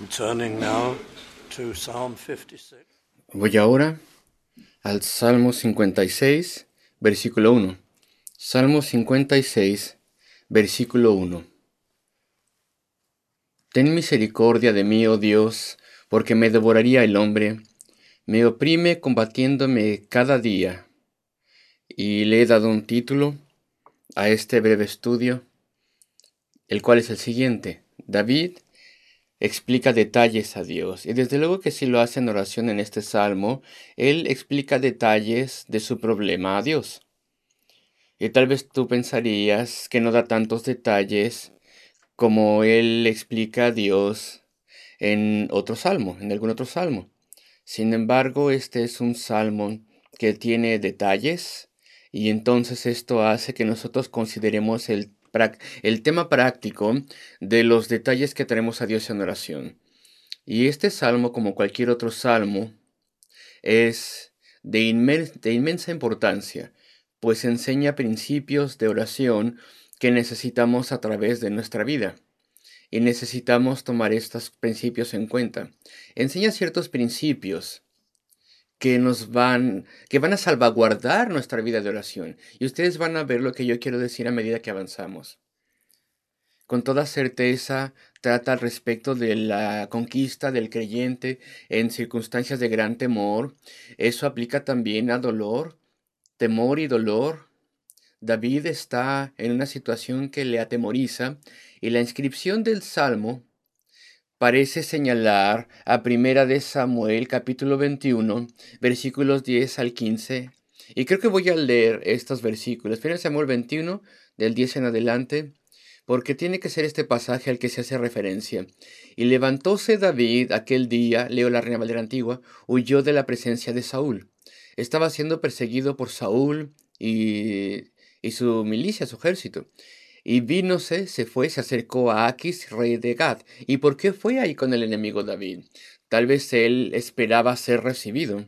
I'm turning now to Psalm 56. Voy ahora al Salmo 56, versículo 1. Salmo 56, versículo 1. Ten misericordia de mí, oh Dios, porque me devoraría el hombre, me oprime combatiéndome cada día. Y le he dado un título a este breve estudio, el cual es el siguiente. David explica detalles a Dios. Y desde luego que si lo hace en oración en este salmo, él explica detalles de su problema a Dios. Y tal vez tú pensarías que no da tantos detalles como él explica a Dios en otro salmo, en algún otro salmo. Sin embargo, este es un salmo que tiene detalles y entonces esto hace que nosotros consideremos el tema práctico de los detalles que traemos a Dios en oración. Y este salmo, como cualquier otro salmo, es de inmensa importancia, pues enseña principios de oración que necesitamos a través de nuestra vida. Y necesitamos tomar estos principios en cuenta. Enseña ciertos principios que van a salvaguardar nuestra vida de oración. Y ustedes van a ver lo que yo quiero decir a medida que avanzamos. Con toda certeza trata al respecto de la conquista del creyente en circunstancias de gran temor. Eso aplica también a dolor, temor y dolor. David está en una situación que le atemoriza y la inscripción del Salmo parece señalar a Primera de Samuel capítulo 21 versículos 10 al 15. Y creo que voy a leer estos versículos. Primera de Samuel 21 del 10 en adelante, porque tiene que ser este pasaje al que se hace referencia. Y levantóse David aquel día, leo la Reina Valera Antigua, huyó de la presencia de Saúl. Estaba siendo perseguido por Saúl y su milicia, su ejército. Y vínose, se fue, se acercó a Aquis, rey de Gad. ¿Y por qué fue ahí con el enemigo David? Tal vez él esperaba ser recibido.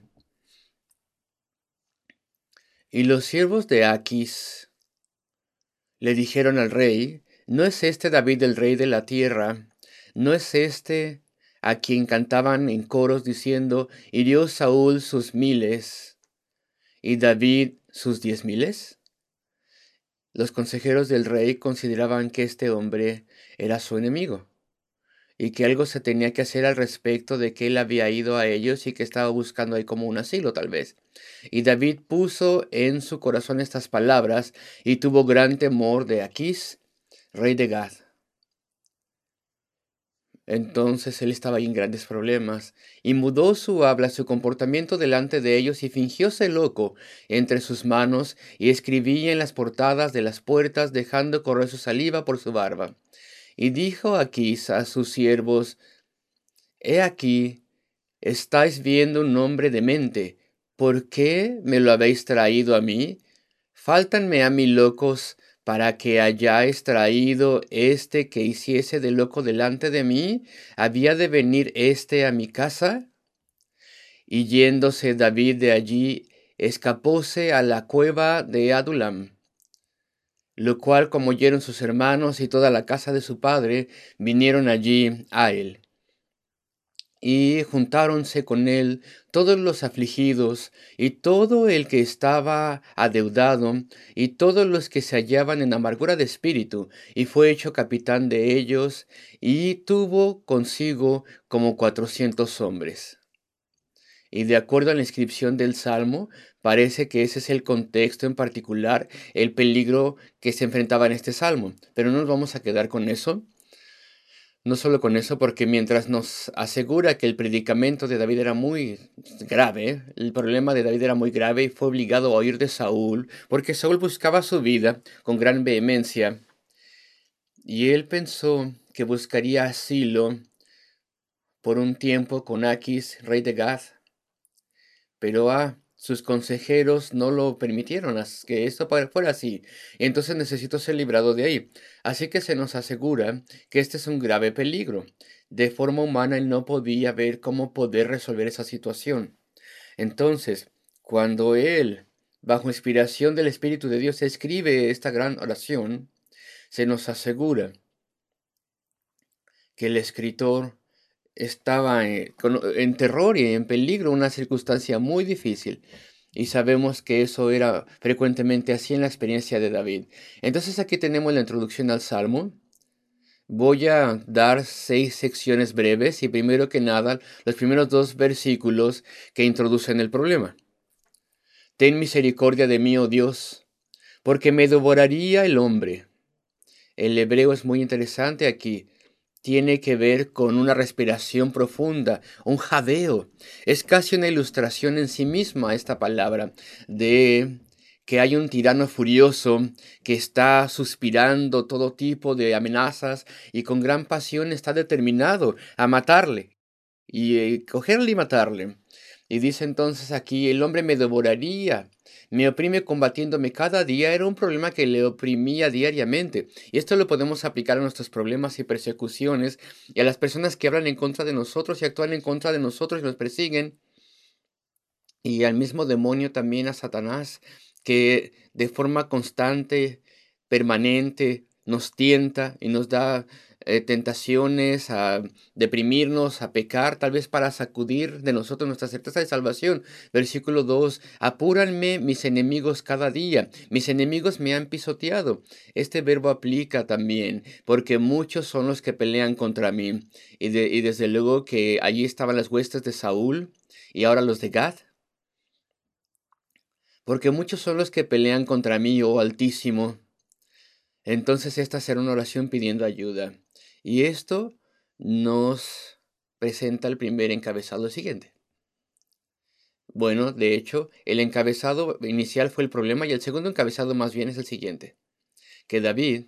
Y los siervos de Aquis le dijeron al rey: ¿no es este David el rey de la tierra? ¿No es este a quien cantaban en coros diciendo: hirió Saúl sus miles y David sus 10,000? Los consejeros del rey consideraban que este hombre era su enemigo y que algo se tenía que hacer al respecto de que él había ido a ellos y que estaba buscando ahí como un asilo tal vez. Y David puso en su corazón estas palabras y tuvo gran temor de Aquís, rey de Gad. Entonces él estaba ahí en grandes problemas, y mudó su habla, su comportamiento delante de ellos, y fingióse loco entre sus manos, y escribía en las portadas de las puertas, dejando correr su saliva por su barba. Y dijo Aquís a sus siervos: He aquí, estáis viendo un hombre demente. ¿Por qué me lo habéis traído a mí? Fáltanme a mí locos para que hayáis traído este que hiciese de loco delante de mí. ¿Había de venir este a mi casa? Y yéndose David de allí, escapóse a la cueva de Adulam, lo cual, como oyeron sus hermanos y toda la casa de su padre, vinieron allí a él. Y juntáronse con él todos los afligidos, y todo el que estaba adeudado, y todos los que se hallaban en amargura de espíritu, y fue hecho capitán de ellos, y tuvo consigo como 400 hombres. Y de acuerdo a la inscripción del Salmo, parece que ese es el contexto en particular, el peligro que se enfrentaba en este Salmo. Pero no nos vamos a quedar con eso. No solo con eso, porque mientras nos asegura que el predicamento de David era muy grave, el problema de David era muy grave y fue obligado a huir de Saúl, porque Saúl buscaba su vida con gran vehemencia, y él pensó que buscaría asilo por un tiempo con Aquis, rey de Gad, pero sus consejeros no lo permitieron que esto fuera así, y entonces necesitó ser librado de ahí. Así que se nos asegura que este es un grave peligro. De forma humana él no podía ver cómo poder resolver esa situación. Entonces, cuando él, bajo inspiración del Espíritu de Dios, escribe esta gran oración, se nos asegura que el escritor estaba en terror y en peligro, una circunstancia muy difícil. Y sabemos que eso era frecuentemente así en la experiencia de David. Entonces aquí tenemos la introducción al Salmo. Voy a dar 6 secciones breves y primero que nada, los primeros 2 versículos que introducen el problema. Ten misericordia de mí, oh Dios, porque me devoraría el hombre. El hebreo es muy interesante aquí. Tiene que ver con una respiración profunda, un jadeo. Es casi una ilustración en sí misma esta palabra de que hay un tirano furioso que está suspirando todo tipo de amenazas y con gran pasión está determinado a matarle y cogerle y matarle. Y dice entonces aquí, el hombre me devoraría, me oprime combatiéndome cada día. Era un problema que le oprimía diariamente. Y esto lo podemos aplicar a nuestros problemas y persecuciones y a las personas que hablan en contra de nosotros y actúan en contra de nosotros y nos persiguen. Y al mismo demonio también, a Satanás, que de forma constante, permanente, nos tienta y nos da tentaciones a deprimirnos, a pecar, tal vez para sacudir de nosotros nuestra certeza de salvación. Versículo 2: apúranme mis enemigos cada día, mis enemigos me han pisoteado. Este verbo aplica también, porque muchos son los que pelean contra mí. Y desde luego que allí estaban las huestes de Saúl y ahora los de Gad, porque muchos son los que pelean contra mí, oh Altísimo. Entonces esta será una oración pidiendo ayuda. Y esto nos presenta el primer encabezado siguiente. Bueno, de hecho, el encabezado inicial fue el problema y el segundo encabezado más bien es el siguiente, que David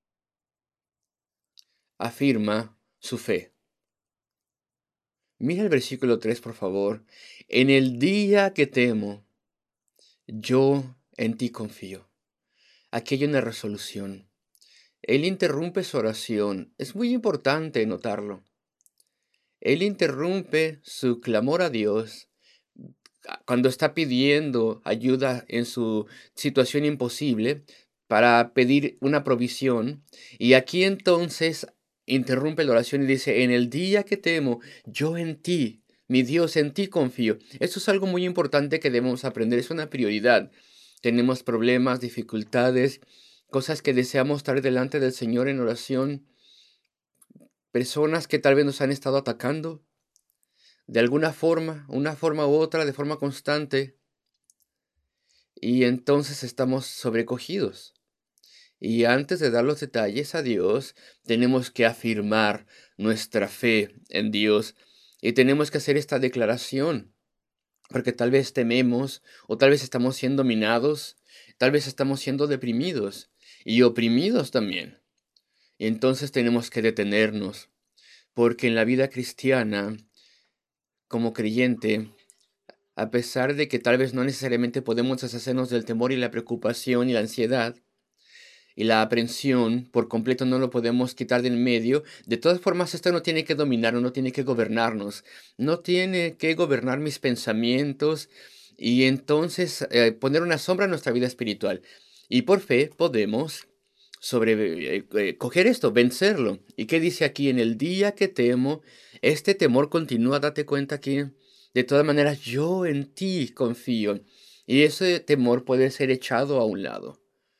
afirma su fe. Mira el versículo 3, por favor. En el día que temo, yo en ti confío. Aquí hay una resolución. Él interrumpe su oración. Es muy importante notarlo. Él interrumpe su clamor a Dios cuando está pidiendo ayuda en su situación imposible para pedir una provisión. Y aquí entonces interrumpe la oración y dice, en el día que temo, yo en ti, mi Dios, en ti confío. Esto es algo muy importante que debemos aprender, es una prioridad. Tenemos problemas, dificultades, cosas que deseamos traer delante del Señor en oración, personas que tal vez nos han estado atacando de alguna forma, una forma u otra, de forma constante, y entonces estamos sobrecogidos. Y antes de dar los detalles a Dios, tenemos que afirmar nuestra fe en Dios y tenemos que hacer esta declaración, porque tal vez tememos o tal vez estamos siendo dominados, tal vez estamos siendo deprimidos y oprimidos también. Y entonces tenemos que detenernos, porque en la vida cristiana, como creyente, a pesar de que tal vez no necesariamente podemos deshacernos del temor y la preocupación y la ansiedad y la aprensión por completo, no lo podemos quitar del medio. De todas formas, esto no tiene que dominarnos, no tiene que gobernarnos, no tiene que gobernar mis pensamientos y entonces poner una sombra en nuestra vida espiritual. Y por fe podemos coger esto, vencerlo. ¿Y qué dice aquí? En el día que temo, este temor continúa, date cuenta aquí. De todas maneras, yo en ti confío. Y ese temor puede ser echado a un lado.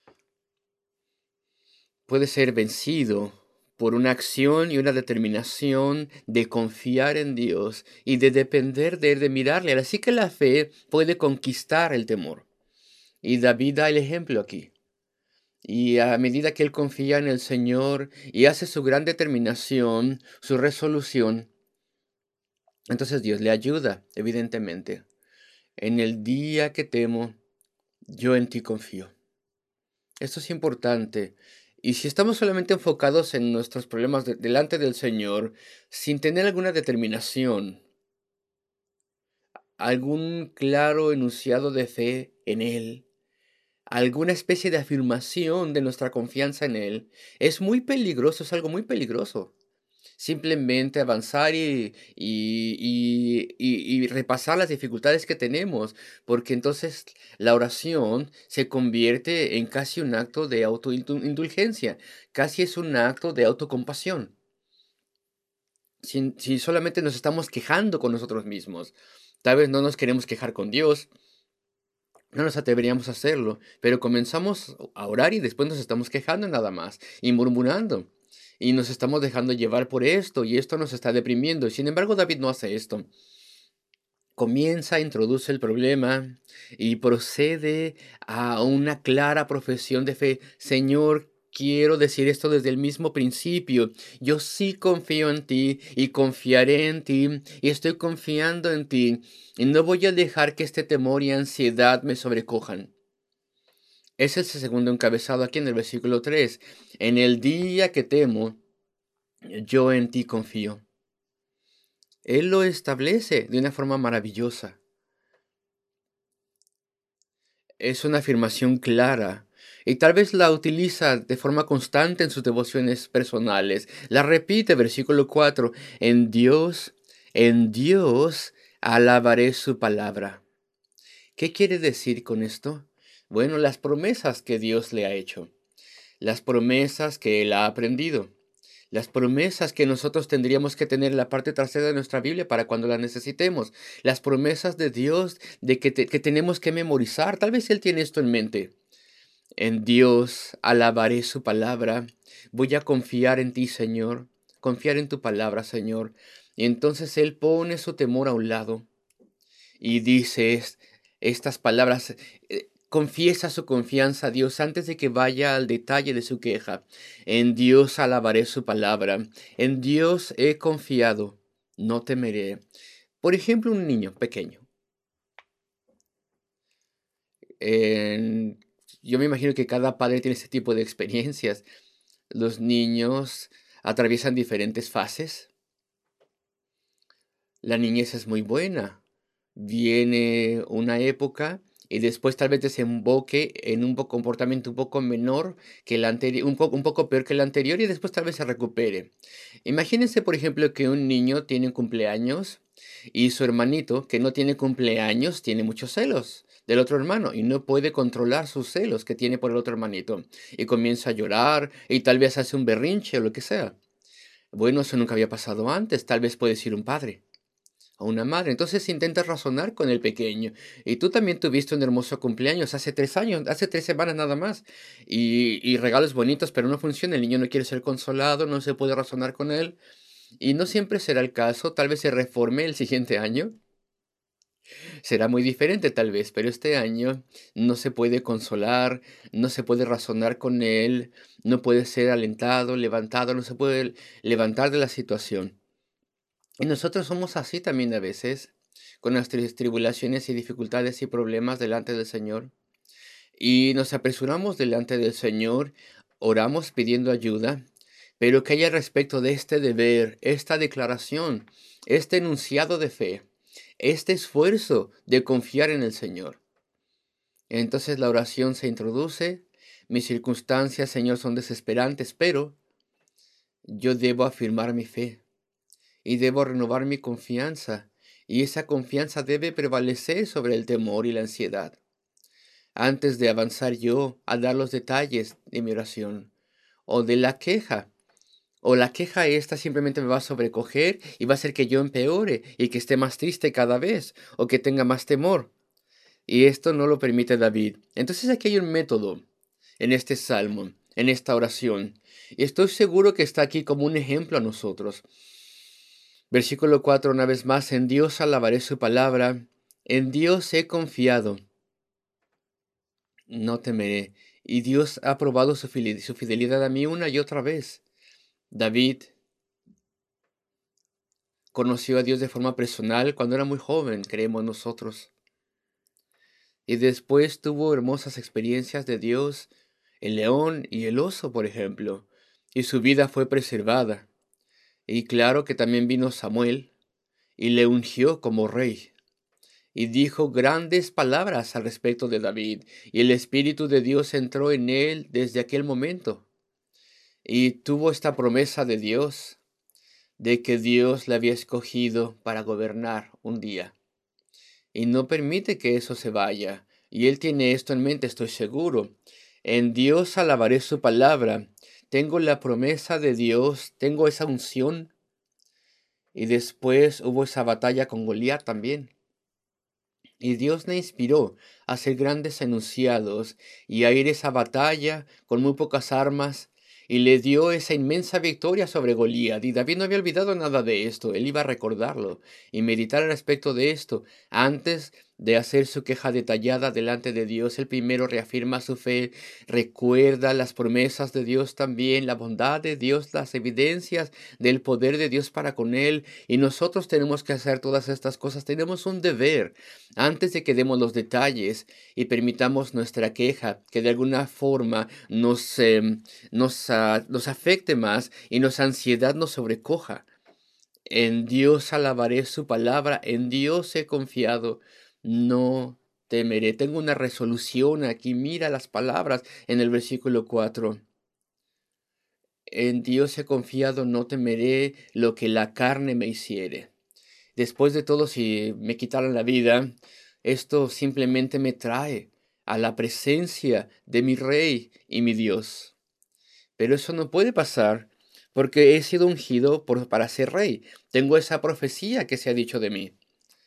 Puede ser vencido por una acción y una determinación de confiar en Dios y de depender de Él, de mirarle. Así que la fe puede conquistar el temor. Y David da el ejemplo aquí. Y a medida que él confía en el Señor y hace su gran determinación, su resolución, entonces Dios le ayuda, evidentemente. En el día que temo, yo en ti confío. Esto es importante. Y si estamos solamente enfocados en nuestros problemas delante del Señor, sin tener alguna determinación, algún claro enunciado de fe en Él, alguna especie de afirmación de nuestra confianza en Él, es muy peligroso, es algo muy peligroso. Simplemente avanzar y repasar las dificultades que tenemos, porque entonces la oración se convierte en casi un acto de autoindulgencia, casi es un acto de autocompasión. si solamente nos estamos quejando con nosotros mismos. Tal vez no nos queremos quejar con Dios, no nos atreveríamos a hacerlo, pero comenzamos a orar y después nos estamos quejando nada más y murmurando. Y nos estamos dejando llevar por esto y esto nos está deprimiendo. Sin embargo, David no hace esto. Comienza, introduce el problema y procede a una clara profesión de fe. Señor, quiero decir esto desde el mismo principio. Yo sí confío en ti y confiaré en ti y estoy confiando en ti y no voy a dejar que este temor y ansiedad me sobrecojan. Ese es el segundo encabezado aquí en el versículo 3. En el día que temo, yo en ti confío. Él lo establece de una forma maravillosa. Es una afirmación clara y tal vez la utiliza de forma constante en sus devociones personales. La repite, versículo 4, en Dios alabaré su palabra. ¿Qué quiere decir con esto? Bueno, las promesas que Dios le ha hecho, las promesas que él ha aprendido. Las promesas que nosotros tendríamos que tener en la parte trasera de nuestra Biblia para cuando las necesitemos. Las promesas de Dios de que tenemos que memorizar. Tal vez Él tiene esto en mente. En Dios alabaré su palabra. Voy a confiar en ti, Señor. Confiar en tu palabra, Señor. Y entonces Él pone su temor a un lado y dice estas palabras. Confiesa su confianza a Dios antes de que vaya al detalle de su queja. En Dios alabaré su palabra. En Dios he confiado. No temeré. Por ejemplo, un niño pequeño. En- yo me imagino que cada padre tiene este tipo de experiencias. Los niños atraviesan diferentes fases. La niñez es muy buena. Viene una época y después tal vez desemboque en un comportamiento un poco menor que el anterior, un poco peor que el anterior y después tal vez se recupere. Imagínense, por ejemplo, que un niño tiene un cumpleaños y su hermanito, que no tiene cumpleaños, tiene muchos celos del otro hermano y no puede controlar sus celos que tiene por el otro hermanito y comienza a llorar y tal vez hace un berrinche o lo que sea. Bueno, eso nunca había pasado antes, tal vez puede ser un padre a una madre. Entonces intenta razonar con el pequeño. Y tú también tuviste un hermoso cumpleaños hace 3 años, hace 3 semanas nada más. Y regalos bonitos, pero no funciona. El niño no quiere ser consolado, no se puede razonar con él. Y no siempre será el caso. Tal vez se reforme el siguiente año. Será muy diferente tal vez, pero este año no se puede consolar, no se puede razonar con él, no puede ser alentado, levantado, no se puede levantar de la situación. Y nosotros somos así también a veces, con nuestras tribulaciones y dificultades y problemas delante del Señor. Y nos apresuramos delante del Señor, oramos pidiendo ayuda, pero que haya respecto de este deber, esta declaración, este enunciado de fe, este esfuerzo de confiar en el Señor. Entonces la oración se introduce, mis circunstancias, Señor, son desesperantes, pero yo debo afirmar mi fe y debo renovar mi confianza, y esa confianza debe prevalecer sobre el temor y la ansiedad, antes de avanzar yo a dar los detalles de mi oración, o de la queja, o la queja esta simplemente me va a sobrecoger y va a hacer que yo empeore y que esté más triste cada vez, o que tenga más temor. Y esto no lo permite David. Entonces aquí hay un método en este salmo, en esta oración, y estoy seguro que está aquí como un ejemplo a nosotros. Versículo 4, una vez más, en Dios alabaré su palabra, en Dios he confiado, no temeré. Y Dios ha probado su fidelidad a mí una y otra vez. David conoció a Dios de forma personal cuando era muy joven, creemos nosotros. Y después tuvo hermosas experiencias de Dios, el león y el oso, por ejemplo. Y su vida fue preservada. Y claro que también vino Samuel y le ungió como rey. Y dijo grandes palabras al respecto de David, y el Espíritu de Dios entró en él desde aquel momento. Y tuvo esta promesa de Dios, de que Dios le había escogido para gobernar un día. Y no permite que eso se vaya. Y él tiene esto en mente, estoy seguro. En Dios alabaré su palabra. Tengo la promesa de Dios, tengo esa unción Y después hubo esa batalla con Goliat también. Y Dios le inspiró a hacer grandes enunciados y a ir a esa batalla con muy pocas armas. Y le dio esa inmensa victoria sobre Goliat. Y David no había olvidado nada de esto. Él iba a recordarlo y meditar al respecto de esto antes de hacer su queja detallada delante de Dios. Él primero reafirma su fe, recuerda las promesas de Dios también, la bondad de Dios, las evidencias del poder de Dios para con él. Y nosotros tenemos que hacer todas estas cosas. Tenemos un deber antes de que demos los detalles y permitamos nuestra queja que de alguna forma nos afecte más y nuestra ansiedad nos sobrecoja. En Dios alabaré su palabra, en Dios he confiado, no temeré. Tengo una resolución aquí, mira las palabras en el versículo 4. En Dios he confiado, no temeré lo que la carne me hiciere. Después de todo, si me quitaran la vida, esto simplemente me trae a la presencia de mi Rey y mi Dios. Pero eso no puede pasar porque he sido ungido para ser rey. Tengo esa profecía que se ha dicho de mí.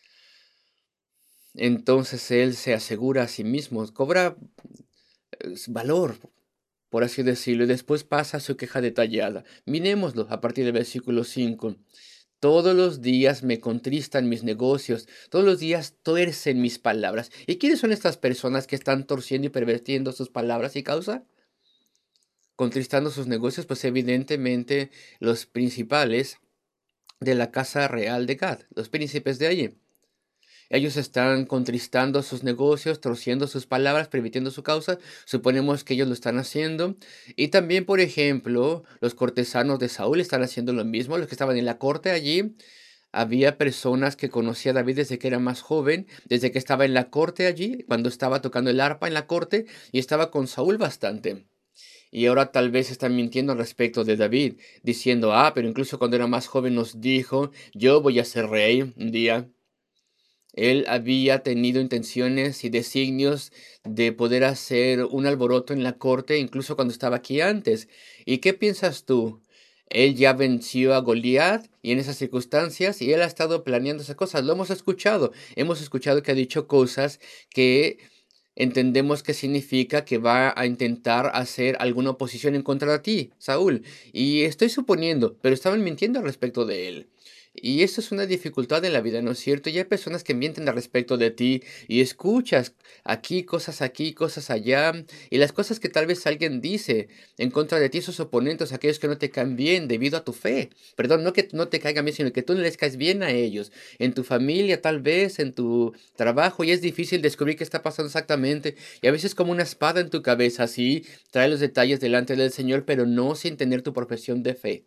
Entonces él se asegura a sí mismo, cobra valor, por así decirlo, y después pasa a su queja detallada. Mirémoslo a partir del versículo 5. Todos los días me contristan mis negocios, todos los días tuercen mis palabras. ¿Y quiénes son estas personas que están torciendo y pervertiendo sus palabras y causa? Contristando sus negocios, pues evidentemente los principales de la casa real de Gad, los príncipes de allí. Ellos están contristando sus negocios, torciendo sus palabras, permitiendo su causa. Suponemos que ellos lo están haciendo. Y también, por ejemplo, los cortesanos de Saúl están haciendo lo mismo. Los que estaban en la corte allí, había personas que conocía a David desde que era más joven, desde que estaba en la corte allí, cuando estaba tocando el arpa en la corte y estaba con Saúl bastante. Y ahora tal vez están mintiendo al respecto de David, diciendo, pero incluso cuando era más joven nos dijo, yo voy a ser rey un día. Él había tenido intenciones y designios de poder hacer un alboroto en la corte, incluso cuando estaba aquí antes. ¿Y qué piensas tú? Él ya venció a Goliat y en esas circunstancias, y él ha estado planeando esas cosas. Lo hemos escuchado. Hemos escuchado que ha dicho cosas que entendemos que significa que va a intentar hacer alguna oposición en contra de ti, Saúl. Y estoy suponiendo, pero estaban mintiendo al respecto de él. Y eso es una dificultad en la vida, ¿no es cierto? Y hay personas que mienten al respecto de ti y escuchas aquí, cosas allá, y las cosas que tal vez alguien dice en contra de ti, esos oponentes, aquellos que no te caen bien debido a tu fe. Perdón, no que no te caigan bien, sino que tú no les caes bien a ellos. En tu familia, tal vez, en tu trabajo, y es difícil descubrir qué está pasando exactamente. Y a veces como una espada en tu cabeza, así, trae los detalles delante del Señor, pero no sin tener tu profesión de fe.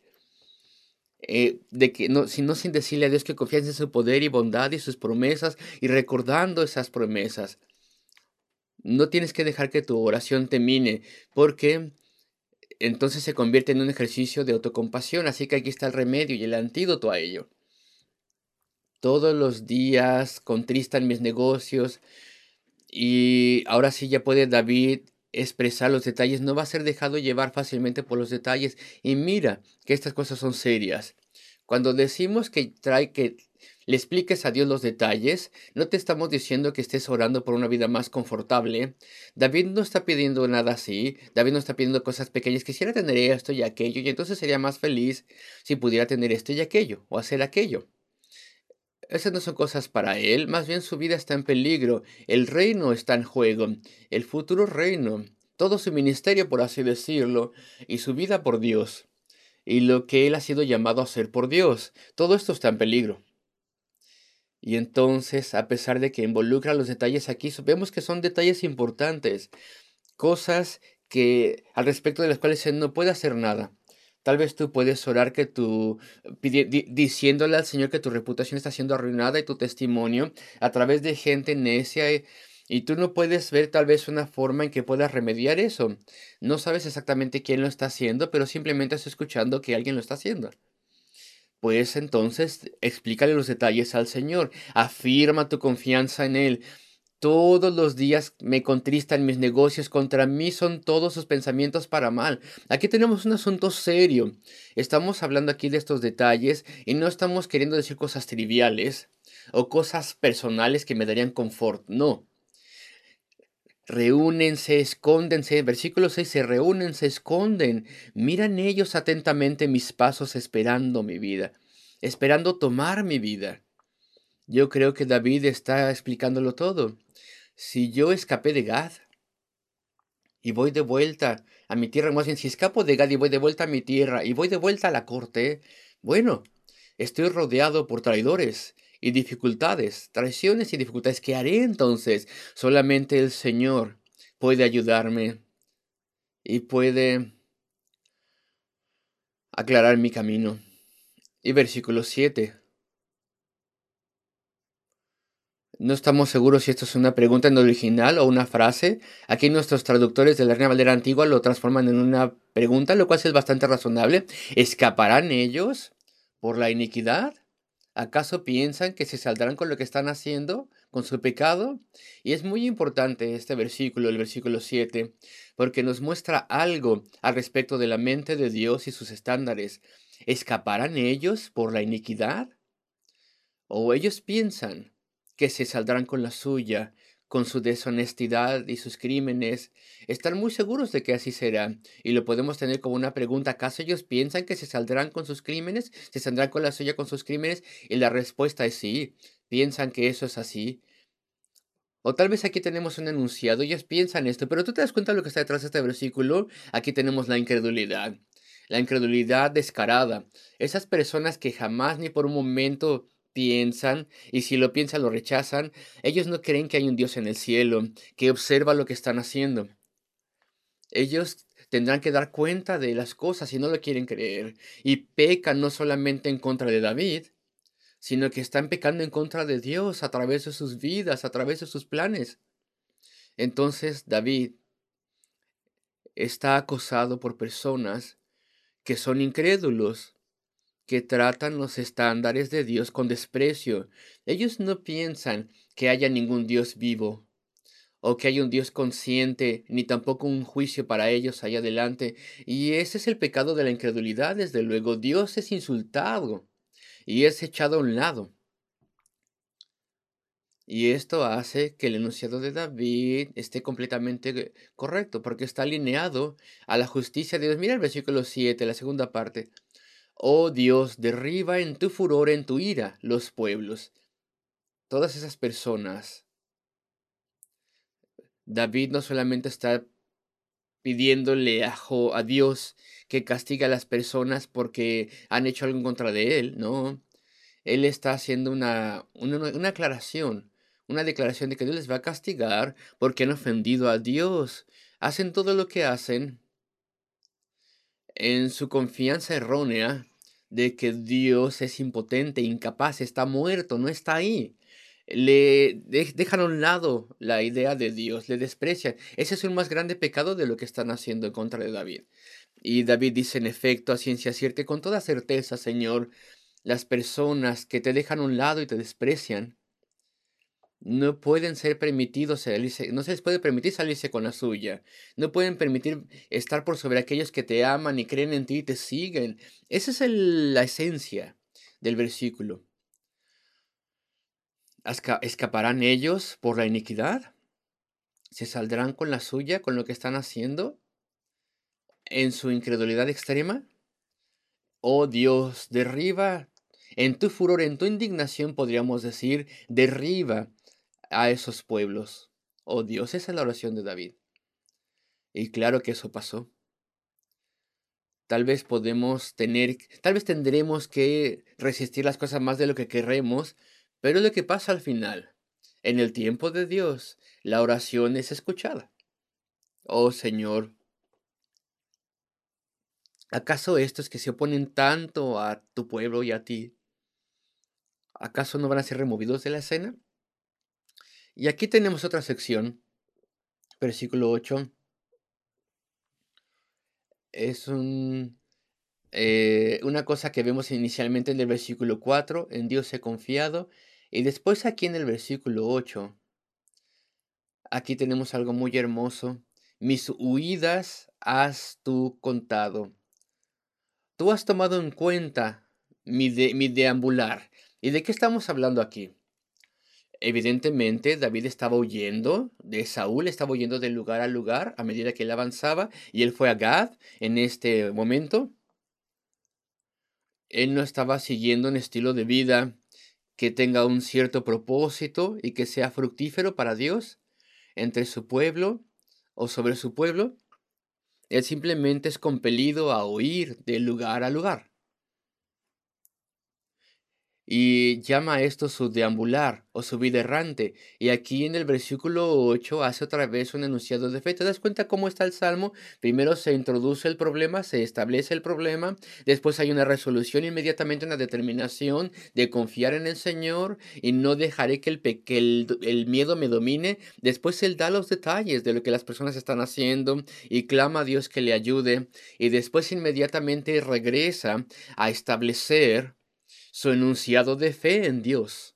De que no, sino sin decirle a Dios que confías en su poder y bondad y sus promesas y recordando esas promesas. No tienes que dejar que tu oración te mine, porque entonces se convierte en un ejercicio de autocompasión. Así que aquí está el remedio y el antídoto a ello. Todos los días contristan mis negocios y ahora sí ya puede David expresar los detalles. No va a ser dejado llevar fácilmente por los detalles. Y mira que estas cosas son serias. Cuando decimos que le expliques a Dios los detalles, no te estamos diciendo que estés orando por una vida más confortable. David no está pidiendo nada así. David no está pidiendo cosas pequeñas. Quisiera tener esto y aquello, y entonces sería más feliz si pudiera tener esto y aquello, o hacer aquello. Esas no son cosas para él, más bien su vida está en peligro. El reino está en juego, el futuro reino, todo su ministerio, por así decirlo, y su vida por Dios y lo que él ha sido llamado a hacer por Dios. Todo esto está en peligro. Y entonces, a pesar de que involucra los detalles aquí, vemos que son detalles importantes, cosas que al respecto de las cuales él no puede hacer nada. Tal vez tú puedes orar que diciéndole al Señor que tu reputación está siendo arruinada y tu testimonio a través de gente necia y tú no puedes ver tal vez una forma en que puedas remediar eso. No sabes exactamente quién lo está haciendo, pero simplemente estás escuchando que alguien lo está haciendo. Pues entonces explícale los detalles al Señor, afirma tu confianza en Él, Todos los días me contristan mis negocios, contra mí son todos sus pensamientos para mal. Aquí tenemos un asunto serio. Estamos hablando aquí de estos detalles y no estamos queriendo decir cosas triviales o cosas personales que me darían confort. No. Reúnense, escóndense. Versículo 6, se reúnen, se esconden. Miran ellos atentamente mis pasos esperando mi vida, esperando tomar mi vida. Yo creo que David está explicándolo todo. Si yo escapé de Gad y voy de vuelta a mi tierra, más bien si escapo de Gad y voy de vuelta a mi tierra y voy de vuelta a la corte, bueno, estoy rodeado por traidores y dificultades, traiciones y dificultades. ¿Qué haré entonces? Solamente el Señor puede ayudarme y puede aclarar mi camino. Y versículo 7. No estamos seguros si esto es una pregunta en el original o una frase. Aquí nuestros traductores de la Reina Valera Antigua lo transforman en una pregunta, lo cual es bastante razonable. ¿Escaparán ellos por la iniquidad? ¿Acaso piensan que se saldrán con lo que están haciendo, con su pecado? Y es muy importante este versículo, el versículo 7, porque nos muestra algo al respecto de la mente de Dios y sus estándares. ¿Escaparán ellos por la iniquidad? ¿O ellos piensan que se saldrán con la suya, con su deshonestidad y sus crímenes? Están muy seguros de que así será. Y lo podemos tener como una pregunta. ¿Acaso ellos piensan que se saldrán con sus crímenes? ¿Se saldrán con la suya con sus crímenes? Y la respuesta es sí. Piensan que eso es así. O tal vez aquí tenemos un enunciado. Ellos piensan esto. Pero tú te das cuenta de lo que está detrás de este versículo. Aquí tenemos la incredulidad. La incredulidad descarada. Esas personas que jamás ni por un momento piensan, y si lo piensan lo rechazan, ellos no creen que hay un Dios en el cielo, que observa lo que están haciendo. Ellos tendrán que dar cuenta de las cosas y no lo quieren creer. Y pecan no solamente en contra de David, sino que están pecando en contra de Dios a través de sus vidas, a través de sus planes. Entonces David está acosado por personas que son incrédulos, que tratan los estándares de Dios con desprecio. Ellos no piensan que haya ningún Dios vivo o que haya un Dios consciente, ni tampoco un juicio para ellos allá adelante. Y ese es el pecado de la incredulidad, desde luego. Dios es insultado y es echado a un lado. Y esto hace que el enunciado de David esté completamente correcto, porque está alineado a la justicia de Dios. Mira el versículo 7, la segunda parte. Oh Dios, derriba en tu furor, en tu ira, los pueblos. Todas esas personas. David no solamente está pidiéndole a Dios que castigue a las personas porque han hecho algo en contra de él, no. Él está haciendo una aclaración, una declaración de que Dios les va a castigar porque han ofendido a Dios. Hacen todo lo que hacen en su confianza errónea de que Dios es impotente, incapaz, está muerto, no está ahí. Dejan a un lado la idea de Dios, le desprecian. Ese es el más grande pecado de lo que están haciendo en contra de David. Y David dice en efecto, a ciencia cierta y con toda certeza, Señor, las personas que te dejan a un lado y te desprecian, no pueden ser permitidos salirse, no se les puede permitir salirse con la suya. No pueden permitir estar por sobre aquellos que te aman y creen en ti y te siguen. Esa es la esencia del versículo. ¿Escaparán ellos por la iniquidad? ¿Se saldrán con la suya, con lo que están haciendo en su incredulidad extrema? Oh Dios, derriba en tu furor, en tu indignación, podríamos decir, derriba a esos pueblos. Oh Dios, esa es la oración de David. Y claro que eso pasó. Tal vez tendremos que resistir las cosas más de lo que queremos, pero es lo que pasa al final. En el tiempo de Dios, la oración es escuchada. Oh Señor, ¿acaso estos que se oponen tanto a tu pueblo y a ti, acaso no van a ser removidos de la escena? Y aquí tenemos otra sección, versículo 8. Es una cosa que vemos inicialmente en el versículo 4, en Dios he confiado, y después aquí en el versículo 8, Aquí tenemos algo muy hermoso. Mis huidas has tú contado. Tú has tomado en cuenta mi deambular. ¿Y de qué estamos hablando aquí? Evidentemente, David estaba huyendo de Saúl, estaba huyendo de lugar a lugar a medida que él avanzaba, y él fue a Gad en este momento. Él no estaba siguiendo un estilo de vida que tenga un cierto propósito y que sea fructífero para Dios entre su pueblo o sobre su pueblo. Él simplemente es compelido a huir de lugar a lugar. Y llama a esto su deambular o su vida errante. Y aquí en el versículo 8 hace otra vez un enunciado de fe. ¿Te das cuenta cómo está el salmo? Primero se introduce el problema, se establece el problema, después hay una resolución, inmediatamente una determinación de confiar en el Señor y no dejaré que el miedo me domine. Después él da los detalles de lo que las personas están haciendo y clama a Dios que le ayude. Y después inmediatamente regresa a establecer su enunciado de fe en Dios.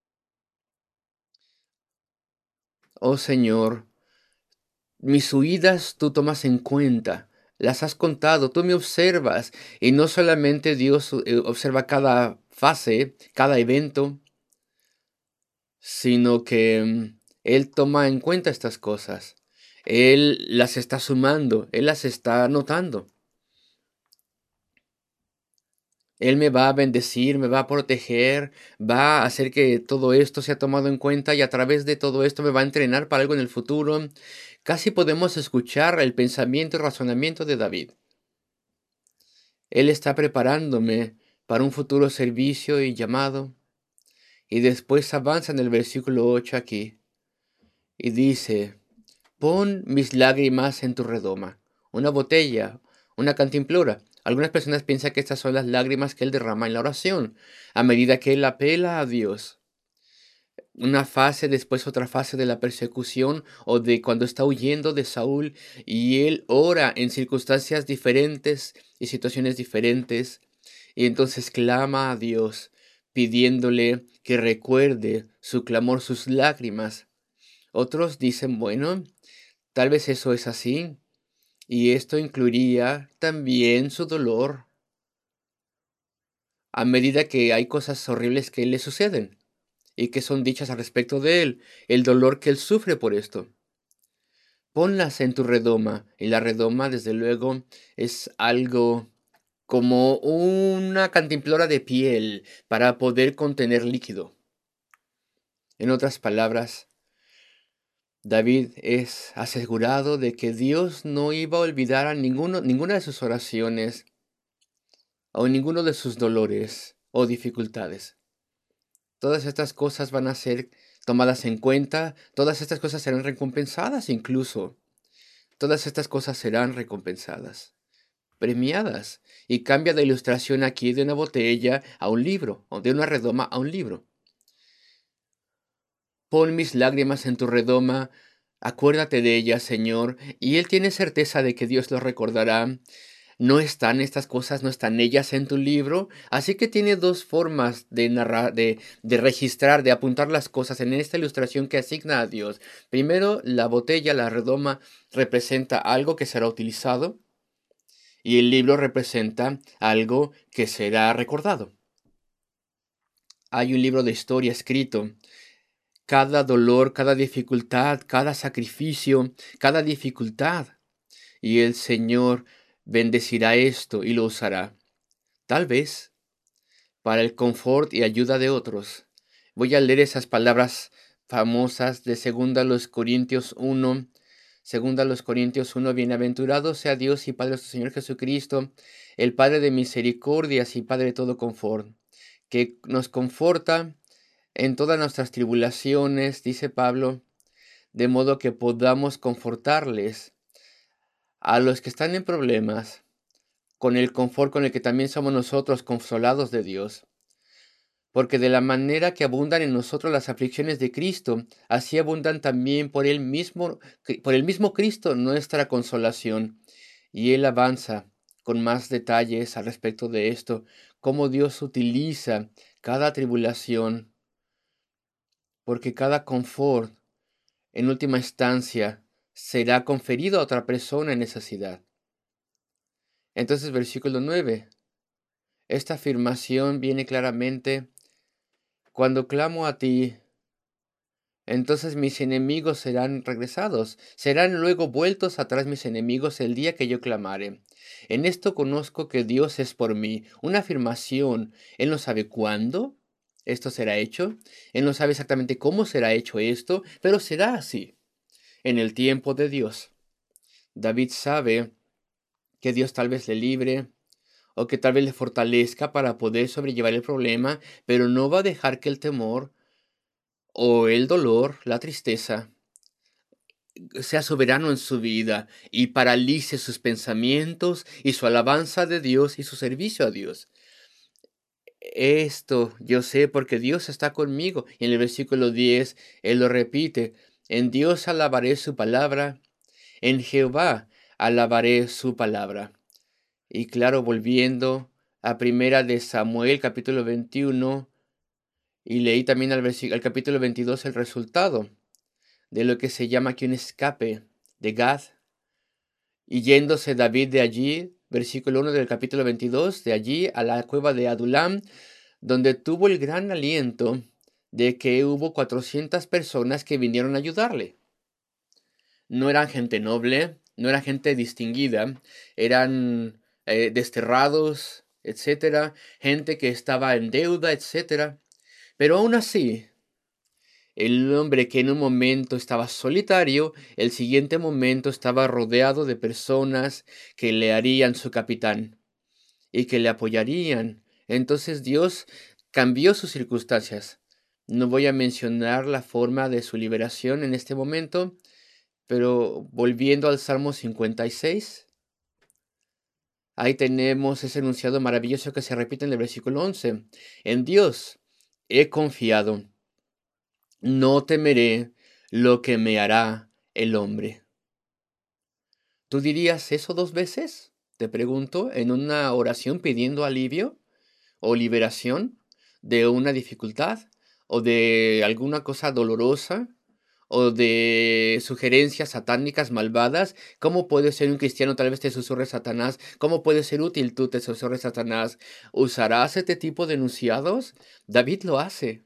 Oh Señor, mis huidas tú tomas en cuenta, las has contado, tú me observas, y no solamente Dios observa cada fase, cada evento, sino que Él toma en cuenta estas cosas. Él las está sumando, Él las está anotando. Él me va a bendecir, me va a proteger, va a hacer que todo esto sea tomado en cuenta y a través de todo esto me va a entrenar para algo en el futuro. Casi podemos escuchar el pensamiento y razonamiento de David. Él está preparándome para un futuro servicio y llamado. Y después avanza en el versículo 8 aquí y dice, pon mis lágrimas en tu redoma, una botella, una cantimplora. Algunas personas piensan que estas son las lágrimas que él derrama en la oración, a medida que él apela a Dios. Una fase, después otra fase de la persecución o de cuando está huyendo de Saúl y él ora en circunstancias diferentes y situaciones diferentes y entonces clama a Dios pidiéndole que recuerde su clamor, sus lágrimas. Otros dicen, bueno, tal vez eso es así, y esto incluiría también su dolor a medida que hay cosas horribles que le suceden y que son dichas al respecto de él, el dolor que él sufre por esto. Ponlas en tu redoma, y la redoma, desde luego, es algo como una cantimplora de piel para poder contener líquido. En otras palabras, David es asegurado de que Dios no iba a olvidar a ninguna de sus oraciones o ninguno de sus dolores o dificultades. Todas estas cosas van a ser tomadas en cuenta, todas estas cosas serán recompensadas incluso. Todas estas cosas serán recompensadas, premiadas. Y cambia de ilustración aquí de una botella a un libro, o de una redoma a un libro. Pon mis lágrimas en tu redoma, acuérdate de ellas, Señor, y él tiene certeza de que Dios lo recordará. No están estas cosas, no están ellas en tu libro, así que tiene dos formas de narrar, de registrar, de apuntar las cosas en esta ilustración que asigna a Dios. Primero, la botella, la redoma, representa algo que será utilizado y el libro representa algo que será recordado. Hay un libro de historia escrito. Cada dolor, cada dificultad, cada sacrificio, cada dificultad. Y el Señor bendecirá esto y lo usará. Tal vez para el confort y ayuda de otros. Voy a leer esas palabras famosas de 2 Corintios 1. 2 Corintios 1, bienaventurado sea Dios y Padre de nuestro Señor Jesucristo, el Padre de misericordias y Padre de todo confort, que nos conforta en todas nuestras tribulaciones, dice Pablo, de modo que podamos confortarles a los que están en problemas, con el confort con el que también somos nosotros consolados de Dios. Porque de la manera que abundan en nosotros las aflicciones de Cristo, así abundan también por el mismo Cristo nuestra consolación. Y él avanza con más detalles al respecto de esto, cómo Dios utiliza cada tribulación, porque cada confort en última instancia, será conferido a otra persona en necesidad. Entonces, versículo 9. Esta afirmación viene claramente: cuando clamo a ti, entonces mis enemigos serán regresados, serán luego vueltos atrás mis enemigos el día que yo clamare. En esto conozco que Dios es por mí. Una afirmación. Él no sabe cuándo esto será hecho. Él no sabe exactamente cómo será hecho esto, pero será así, en el tiempo de Dios. David sabe que Dios tal vez le libre o que tal vez le fortalezca para poder sobrellevar el problema, pero no va a dejar que el temor o el dolor, la tristeza, sea soberano en su vida y paralice sus pensamientos y su alabanza de Dios y su servicio a Dios. Esto yo sé porque Dios está conmigo. Y en el versículo 10, Él lo repite: en Dios alabaré su palabra, en Jehová alabaré su palabra. Y claro, volviendo a Primera de Samuel, capítulo 21, y leí también al capítulo 22 el resultado de lo que se llama aquí un escape de Gad. Y yéndose David de allí, versículo 1 del capítulo 22, de allí a la cueva de Adulam, donde tuvo el gran aliento de que hubo 400 personas que vinieron a ayudarle. No eran gente noble, no era gente distinguida, eran desterrados, etcétera, gente que estaba en deuda, etcétera. Pero aún así, el hombre que en un momento estaba solitario, el siguiente momento estaba rodeado de personas que le harían su capitán y que le apoyarían. Entonces Dios cambió sus circunstancias. No voy a mencionar la forma de su liberación en este momento, pero volviendo al Salmo 56, ahí tenemos ese enunciado maravilloso que se repite en el versículo 11. En Dios he confiado, no temeré lo que me hará el hombre. ¿Tú dirías eso 2 veces? Te pregunto, en una oración pidiendo alivio o liberación de una dificultad o de alguna cosa dolorosa o de sugerencias satánicas malvadas. ¿Cómo puede ser un cristiano? Tal vez te susurre Satanás. ¿Cómo puede ser útil tú, te susurre Satanás? ¿Usarás este tipo de enunciados? David lo hace.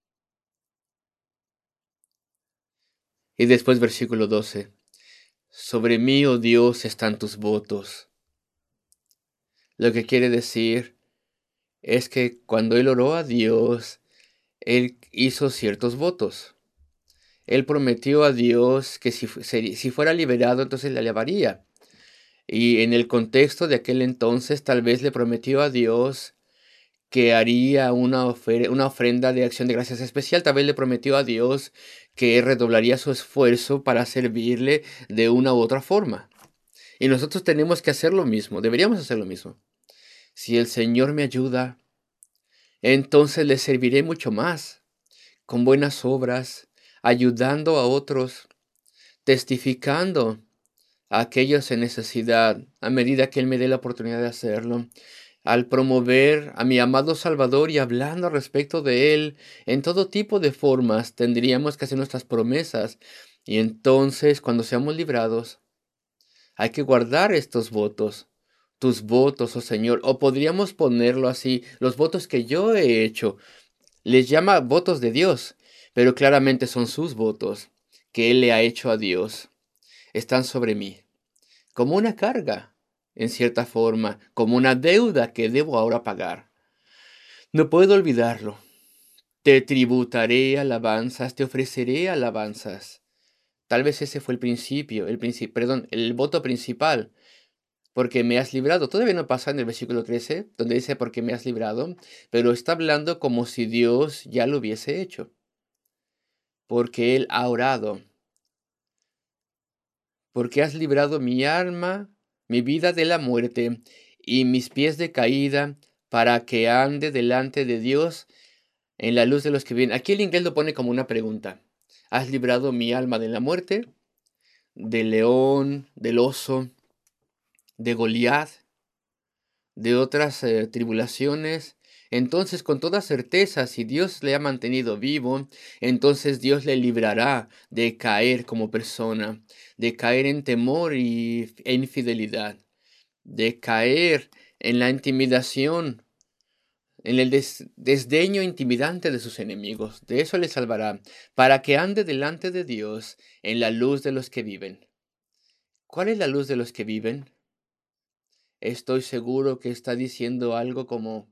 Y después versículo 12. Sobre mí, oh Dios, están tus votos. Lo que quiere decir es que cuando él oró a Dios, él hizo ciertos votos. Él prometió a Dios que si fuera liberado, entonces le alabaría. Y en el contexto de aquel entonces, tal vez le prometió a Dios que haría una ofrenda de acción de gracias especial. Tal vez le prometió a Dios que redoblaría su esfuerzo para servirle de una u otra forma. Y nosotros tenemos que hacer lo mismo, deberíamos hacer lo mismo. Si el Señor me ayuda, entonces le serviré mucho más, con buenas obras, ayudando a otros, testificando a aquellos en necesidad, a medida que Él me dé la oportunidad de hacerlo, al promover a mi amado Salvador y hablando respecto de Él en todo tipo de formas. Tendríamos que hacer nuestras promesas. Y entonces, cuando seamos librados, hay que guardar estos votos. Tus votos, oh Señor, o podríamos ponerlo así: los votos que yo he hecho. Les llama votos de Dios, pero claramente son sus votos que Él le ha hecho a Dios. Están sobre mí, como una carga, en cierta forma, como una deuda que debo ahora pagar. No puedo olvidarlo. Te tributaré alabanzas, te ofreceré alabanzas. Tal vez ese fue el principio, el voto principal, porque me has librado. Todavía no pasa en el versículo 13, donde dice porque me has librado, pero está hablando como si Dios ya lo hubiese hecho, porque Él ha orado, porque has librado mi alma, mi vida de la muerte y mis pies de caída, para que ande delante de Dios en la luz de los que vienen. Aquí el inglés lo pone como una pregunta. ¿Has librado mi alma de la muerte, del león, del oso, de Goliat, de otras tribulaciones? Entonces, con toda certeza, si Dios le ha mantenido vivo, entonces Dios le librará de caer como persona, de caer en temor e infidelidad, de caer en la intimidación, en el desdeño intimidante de sus enemigos. De eso le salvará, para que ande delante de Dios en la luz de los que viven. ¿Cuál es la luz de los que viven? Estoy seguro que está diciendo algo como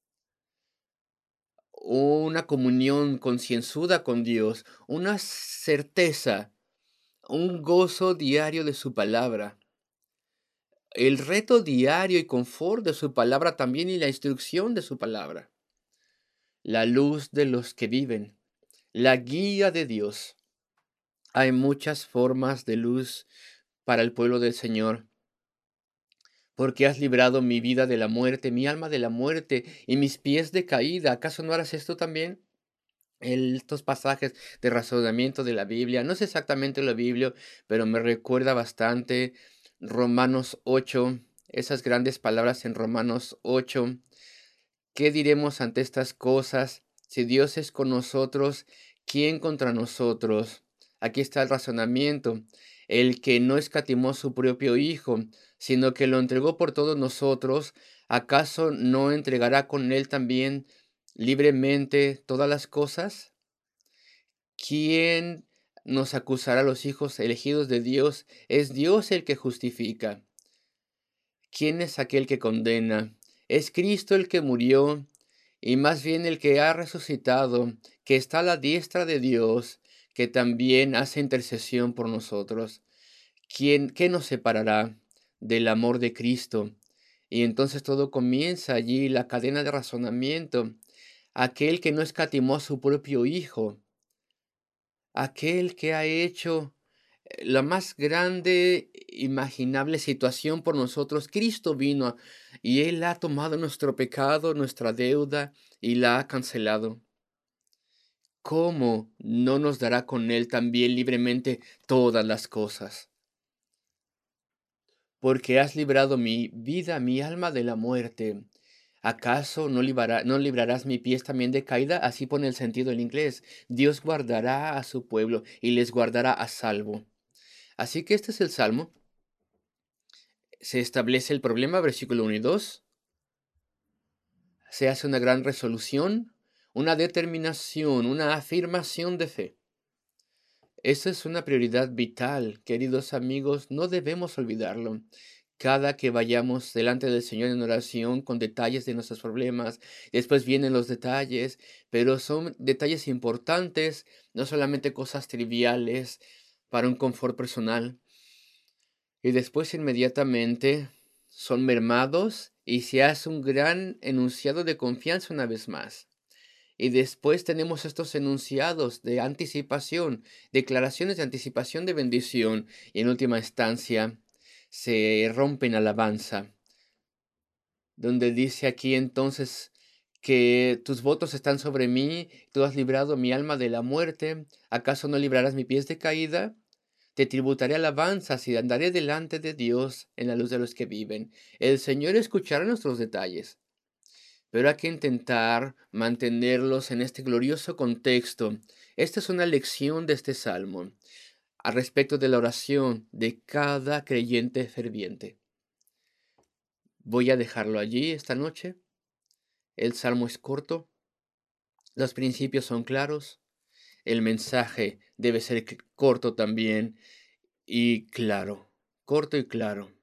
una comunión concienzuda con Dios, una certeza, un gozo diario de su palabra, el reto diario y confort de su palabra también y la instrucción de su palabra, la luz de los que viven, la guía de Dios. Hay muchas formas de luz para el pueblo del Señor, porque has librado mi vida de la muerte, mi alma de la muerte y mis pies de caída. ¿Acaso no harás esto también? Estos pasajes de razonamiento de la Biblia, no es exactamente la Biblia, pero me recuerda bastante Romanos 8, esas grandes palabras en Romanos 8. ¿Qué diremos ante estas cosas? Si Dios es con nosotros, ¿quién contra nosotros? Aquí está el razonamiento. El que no escatimó su propio Hijo, sino que lo entregó por todos nosotros, ¿acaso no entregará con él también libremente todas las cosas? ¿Quién nos acusará a los hijos elegidos de Dios? Es Dios el que justifica. ¿Quién es aquel que condena? Es Cristo el que murió, y más bien el que ha resucitado, que está a la diestra de Dios, que también hace intercesión por nosotros. ¿Qué nos separará del amor de Cristo? Y entonces todo comienza allí, la cadena de razonamiento. Aquel que no escatimó a su propio Hijo, aquel que ha hecho la más grande imaginable situación por nosotros. Cristo vino y Él ha tomado nuestro pecado, nuestra deuda y la ha cancelado. ¿Cómo no nos dará con Él también libremente todas las cosas? Porque has librado mi vida, mi alma de la muerte. ¿Acaso no librarás mi pies también de caída? Así pone el sentido en inglés. Dios guardará a su pueblo y les guardará a salvo. Así que este es el salmo. Se establece el problema, versículo 1 y 2. Se hace una gran resolución, una determinación, una afirmación de fe. Esa es una prioridad vital, queridos amigos, no debemos olvidarlo. Cada que vayamos delante del Señor en oración con detalles de nuestros problemas, después vienen los detalles, pero son detalles importantes, no solamente cosas triviales para un confort personal. Y después inmediatamente son mermados y se hace un gran enunciado de confianza una vez más. Y después tenemos estos enunciados de anticipación, declaraciones de anticipación de bendición. Y en última instancia se rompe en alabanza, donde dice aquí entonces que tus votos están sobre mí, tú has librado mi alma de la muerte, ¿acaso no librarás mis pies de caída? Te tributaré alabanzas y andaré delante de Dios en la luz de los que viven. El Señor escuchará nuestros detalles, pero hay que intentar mantenerlos en este glorioso contexto. Esta es una lección de este salmo al respecto de la oración de cada creyente ferviente. Voy a dejarlo allí esta noche. El salmo es corto, los principios son claros, el mensaje debe ser corto también y claro, corto y claro.